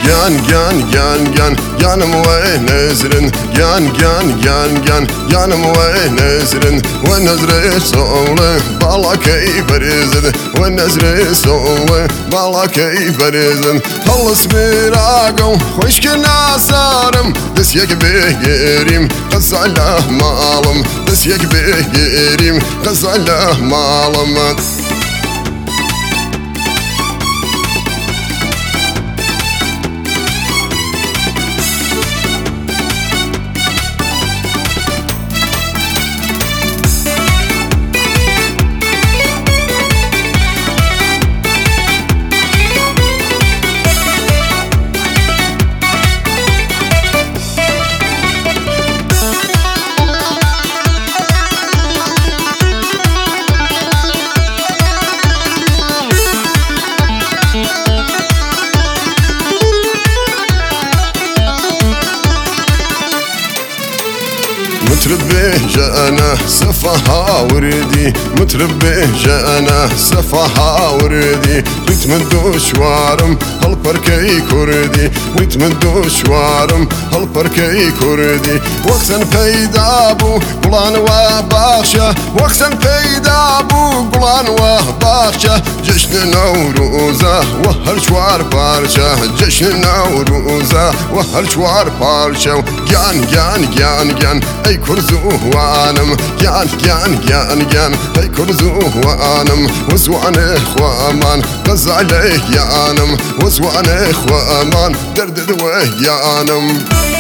gyan yanım ve nezrin gyan yanım ve nezrin ve nezri soğlu balakay berizin ve nezri soğlu balakay berizin halus miragım hoş ki nasarım desyek begerim kazala malım desyek begerim kazala malım متربي جانا صفها وردي متربي جانا صفها وردي ويتمدو شوارم هالبركي كردي ويتمدو شوارم هالبركي كردي وقتا پیدا بو قلان وباخشة وقتا پیدا بو قلان وباخشة جشن نوروزه وهالشوار بارشة جشن نوروزه وهالشوار بارشة جان ای کرزوانم جان ای کرزوانم وزوان خوامان غزاله یانم وزوان خوامان درد دویانم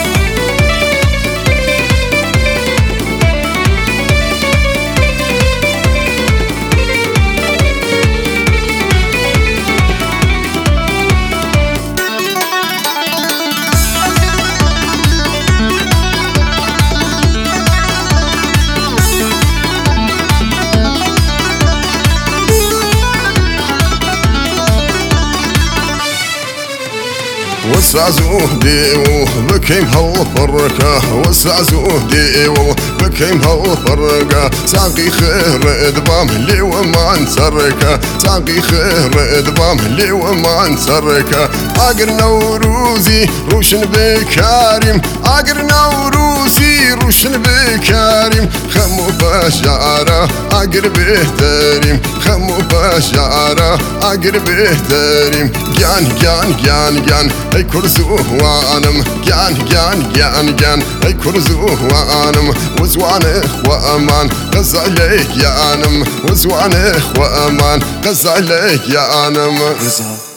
وسعزوه ديو بكيم هالفرقة وسعزوه ديو بكيم هالفرقة ساقي خير ادبام لي وما نسركة ساقي خير ادبام لي وما نسركة اقر نوروزي روشن بكارم اقر نوروزي روشن بكارم خمو بشارة اقر بهتريم خمو بشارة اقر بهتريم جان ای کرزوانم جان ای کرزوانم وزوان خوامان غزاله یانم وزوان خوامان غزاله یانم